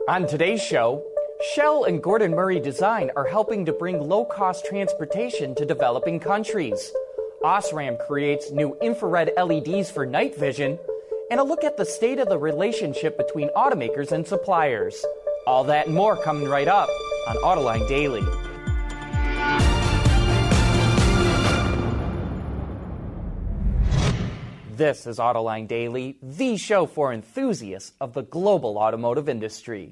On today's show, Shell and Gordon Murray Design are helping to bring low-cost transportation to developing countries. Osram creates new infrared LEDs for night vision, and a look at the state of the relationship between automakers and suppliers. All that and more coming right up on Autoline Daily. This is Autoline Daily, the show for enthusiasts of the global automotive industry.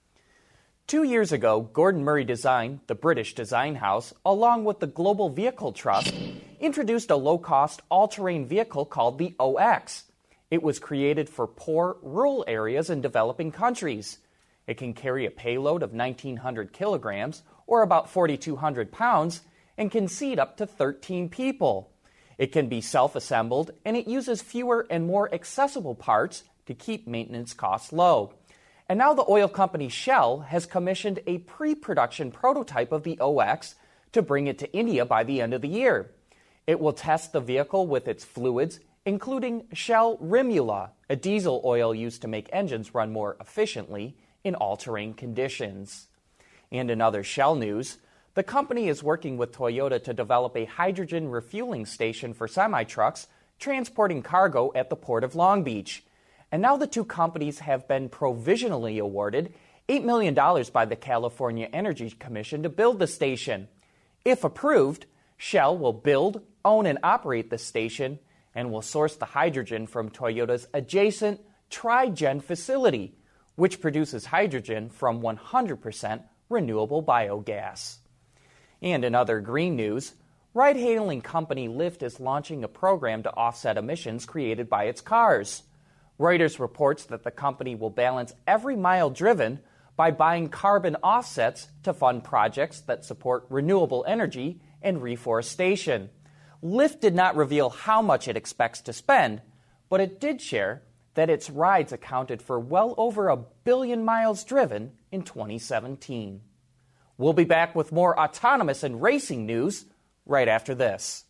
2 years ago, Gordon Murray Design, the British design house, along with the Global Vehicle Trust, introduced a low-cost all-terrain vehicle called the OX. It was created for poor, rural areas in developing countries. It can carry a payload of 1,900 kilograms, or about 4,200 pounds, and can seat up to 13 people. It can be self-assembled, and it uses fewer and more accessible parts to keep maintenance costs low. And now the oil company Shell has commissioned a pre-production prototype of the OX to bring it to India by the end of the year. It will test the vehicle with its fluids, including Shell Rimula, a diesel oil used to make engines run more efficiently in all-terrain conditions. And in other Shell news, the company is working with Toyota to develop a hydrogen refueling station for semi-trucks transporting cargo at the Port of Long Beach. And now the two companies have been provisionally awarded $8 million by the California Energy Commission to build the station. If approved, Shell will build, own, and operate the station and will source the hydrogen from Toyota's adjacent Tri-Gen facility, which produces hydrogen from 100% renewable biogas. And in other green news, ride-hailing company Lyft is launching a program to offset emissions created by its cars. Reuters reports that the company will balance every mile driven by buying carbon offsets to fund projects that support renewable energy and reforestation. Lyft did not reveal how much it expects to spend, but it did share that its rides accounted for well over 1 billion miles driven in 2017. We'll be back with more autonomous and racing news right after this.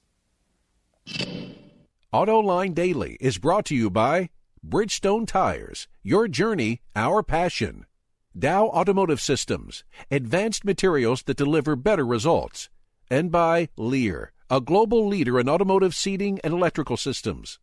Autoline Daily is brought to you by Bridgestone Tires, your journey, our passion. Dow Automotive Systems, advanced materials that deliver better results. And by Lear, a global leader in automotive seating and electrical systems.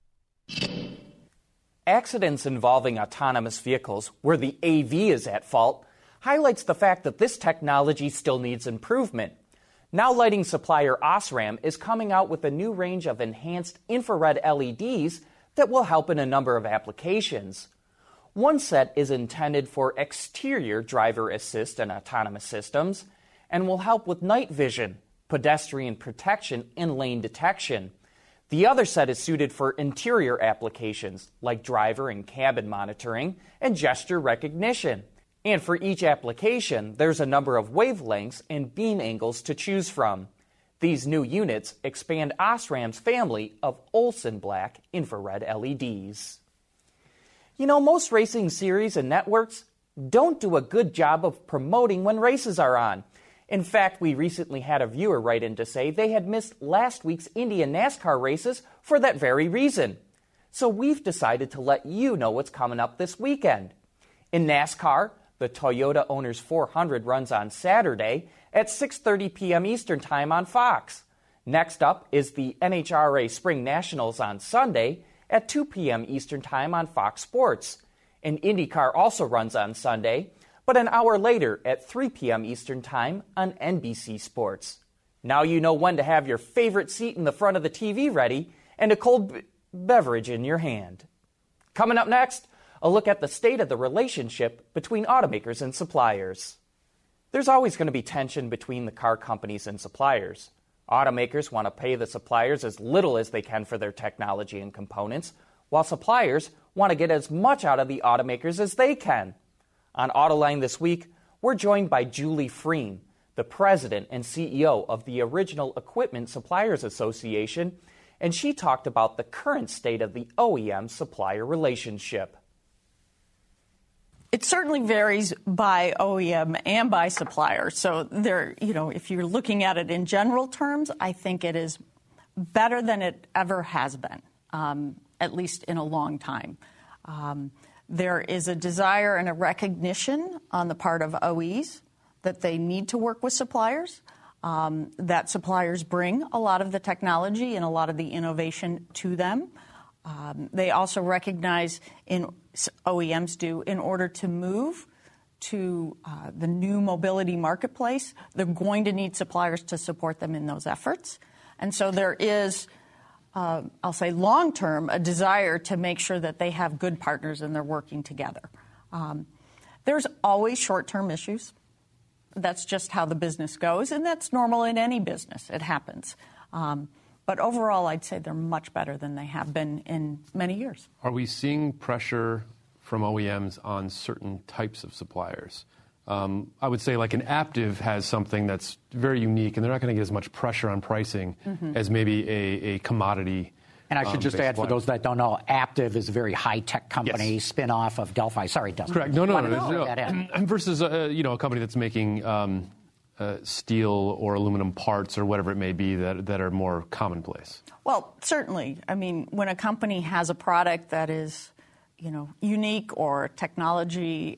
Accidents involving autonomous vehicles, where the AV is at fault, highlights the fact that this technology still needs improvement. Now lighting supplier Osram is coming out with a new range of enhanced infrared LEDs that will help in a number of applications. One set is intended for exterior driver assist and autonomous systems and will help with night vision, pedestrian protection, and lane detection. The other set is suited for interior applications like driver and cabin monitoring and gesture recognition. And for each application, there's a number of wavelengths and beam angles to choose from. These new units expand Osram's family of Olsen Black infrared LEDs. You know, most racing series and networks don't do a good job of promoting when races are on. In fact, we recently had a viewer write in to say they had missed last week's Indy and NASCAR races for that very reason. So we've decided to let you know what's coming up this weekend. In NASCAR, the Toyota Owners 400 runs on Saturday at 6:30 p.m. Eastern Time on Fox. Next up is the NHRA Spring Nationals on Sunday at 2 p.m. Eastern Time on Fox Sports. And IndyCar also runs on Sunday, but an hour later at 3 p.m. Eastern Time on NBC Sports. Now you know when to have your favorite seat in the front of the TV ready and a cold beverage in your hand. Coming up next, a look at the state of the relationship between automakers and suppliers. There's always going to be tension between the car companies and suppliers. Automakers want to pay the suppliers as little as they can for their technology and components, while suppliers want to get as much out of the automakers as they can. On Autoline this week, we're joined by Julie Freem, the president and CEO of the Original Equipment Suppliers Association, and she talked about the current state of the OEM-supplier relationship. It certainly varies by OEM and by supplier. So there, if you're looking at it in general terms, I think it is better than it ever has been, at least in a long time. There is a desire and a recognition on the part of OEs that they need to work with suppliers, that suppliers bring a lot of the technology and a lot of the innovation to them. They also recognize, OEMs do, in order to move to the new mobility marketplace, they're going to need suppliers to support them in those efforts. And so there is, I'll say long-term, a desire to make sure that they have good partners and they're working together. There's always short-term issues. That's just how the business goes, and that's normal in any business. It happens. But overall, I'd say they're much better than they have been in many years. Are we seeing pressure from OEMs on certain types of suppliers? I would say like an Aptiv has something that's very unique, and they're not going to get as much pressure on pricing as maybe a commodity. And I should just add, for those that don't know, Aptiv is a very high-tech company, spin-off of Delphi. Sorry, Dustin. Correct. No. Versus a company that's making steel or aluminum parts or whatever it may be that are more commonplace. Well, certainly. I mean, when a company has a product that is, unique or technology,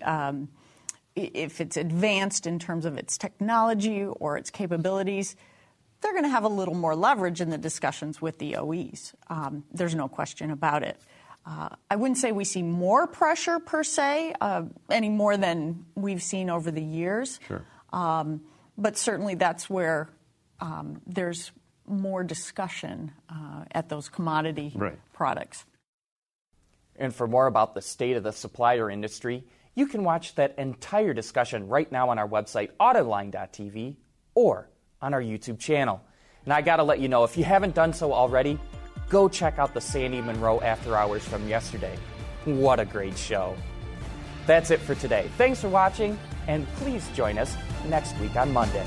if it's advanced in terms of its technology or its capabilities, they're going to have a little more leverage in the discussions with the OEs. There's no question about it. I wouldn't say we see more pressure per se, any more than we've seen over the years. Sure. But certainly that's where there's more discussion at those commodity products. And for more about the state of the supplier industry, you can watch that entire discussion right now on our website, Autoline.tv, or on our YouTube channel. And I got to let you know, if you haven't done so already, go check out the Sandy Monroe After Hours from yesterday. What a great show. That's it for today. Thanks for watching, and please join us next week on Monday.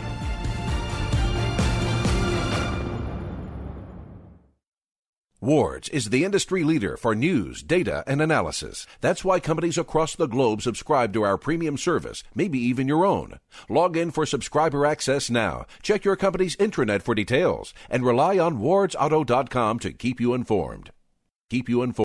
Wards is the industry leader for news, data, and analysis. That's why companies across the globe subscribe to our premium service, maybe even your own. Log in for subscriber access now. Check your company's intranet for details, and rely on wardsauto.com to keep you informed.